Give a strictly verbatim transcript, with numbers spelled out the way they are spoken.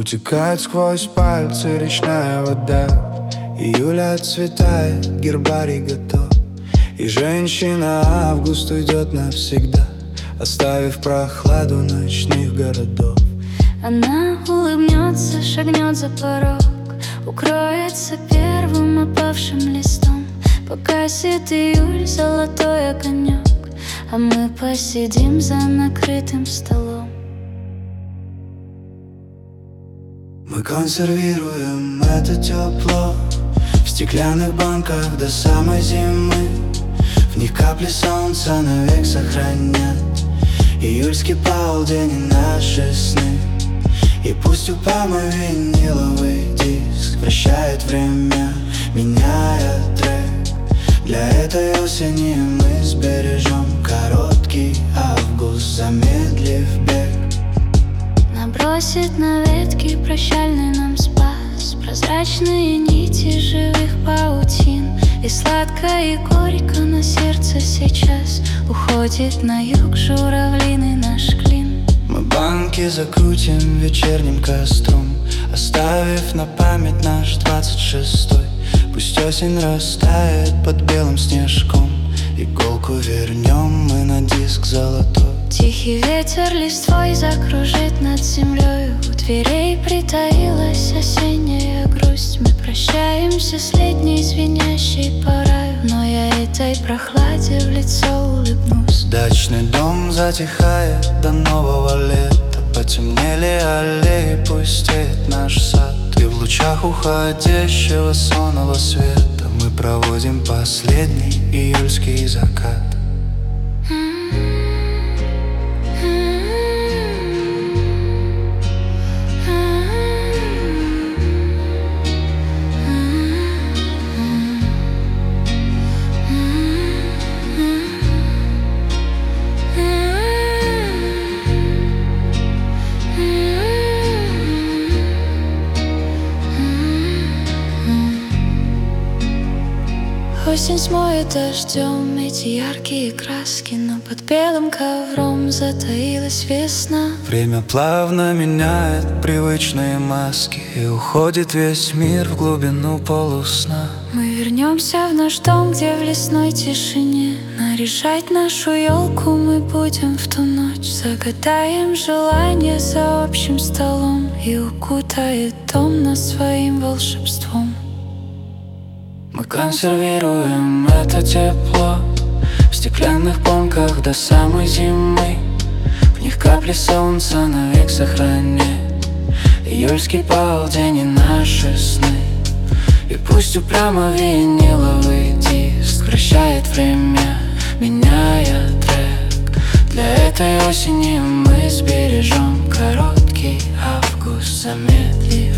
Утекает сквозь пальцы речная вода. Июль отцветает, гербарий готов, и женщина август уйдет навсегда, оставив прохладу ночных городов. Она улыбнется, шагнет за порог, укроется первым опавшим листом. Погасит июль золотой огонек, а мы посидим за накрытым столом. Мы консервируем это тепло в стеклянных банках до самой зимы. В них капли солнца навек сохранят июльский полдень и наши сны. И пусть упрямый виниловый диск вращает время, меняя трек. Для этой осени мы сбережем короткий август, замедлив бег. Набросит на ветки прощальный нам спас прозрачные нити живых паутин. И сладко и горько на сердце сейчас уходит на юг журавлиный наш клин. Мы банки закрутим вечерним костром, оставив на память наш двадцать шестой. Пусть осень растает под белым снежком, иголку вернем мы на диск золотой. Тихий ветер листвой закружит над землей. У дверей притаилась осенняя грусть. Мы прощаемся с летней звенящей порою, но я этой прохладе в лицо улыбнусь. Дачный дом затихает до нового лета, потемнели аллеи, пустеет наш сад. И в лучах уходящего сонного света мы проводим последний июльский закат. Осень смоет дождем эти яркие краски, но под белым ковром затаилась весна. Время плавно меняет привычные маски, и уходит весь мир в глубину полусна. Мы вернемся в наш дом, где в лесной тишине наряжать нашу елку мы будем в ту ночь. Загадаем желание за общим столом, и укутает дом нас своим волшебством. Мы консервируем это тепло в стеклянных банках до самой зимы. В них капли солнца навек сохраняет июльский полдень и наши сны. И пусть упрямо виниловый диск вращает время, меняя трек. Для этой осени мы сбережем короткий август, замедлив